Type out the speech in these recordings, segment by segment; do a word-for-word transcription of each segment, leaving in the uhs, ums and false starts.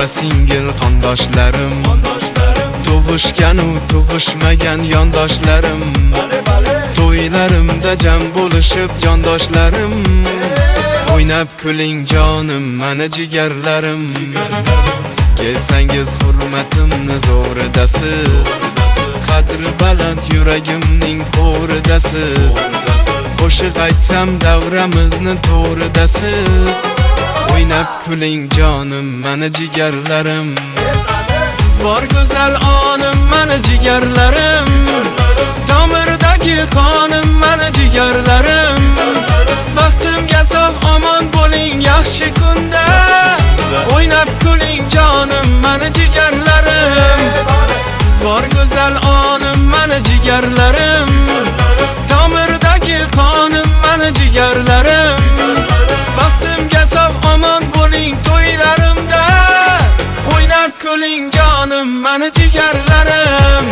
opa singil qondoshlarim, tug'ishgan u tug'ishmagan yondoshlarim, to'ylarimda jam bo'lishib jondoshlarim. O'ynab kuling jonim, mana jigarlarim. Siz kelsangiz hurmatimni zo'ridasiz, qadri baland yuragimning qo'ridasiz. Qo'shiq aytsam davramizni to'ridasiz. O'ynab kuling jonim, mana jigarlarim. Siz bor go'zal onim, mana jigarlarim. Tomirdagi qonim, mana jigarlarim. Baxtimga sog' omon bo'ling yaxshi kunda. O'ynab kuling jonim, mana jigarlarim. Siz bor go'zal onim, mana jigarlarim. Tomirdagi qonim, mana jigarlarim. Baxtimga sog' omon bo'ling to'ylarimda. O'ynab kuling jonim, mana jigarlarim.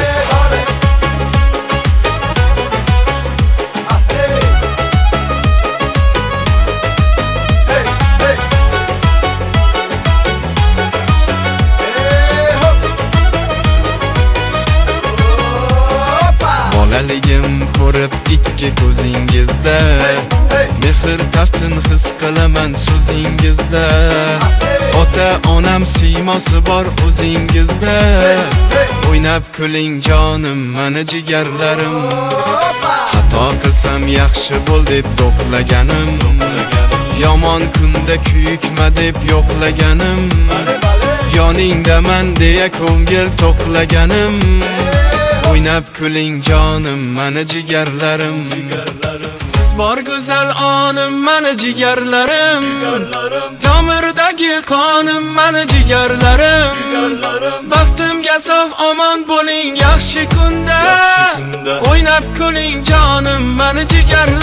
Bolaligim ko'rib ikki ko'zingizda, mehr taftin his qilaman so'zingizda. Ota onam siymosi bor o'zingizda. O'ynab kuling jonim, mana jigarlarim. Xato qilsam yaxshi bo'l deb do'qlaganim, yomon kunda kuyikma deb yo'qlaganim, yoningdaman deya ko'ngil to'qlaganim. O'ynab kuling jonim, mana jigarlarim. Siz bor go'zal onim, mana jigarlarim. Tomirdagi qonim, mana jigarlarim. Baxtimga sog' omon bo'ling yaxshi kunda. O'ynab kuling jonim, mana jigarlarim.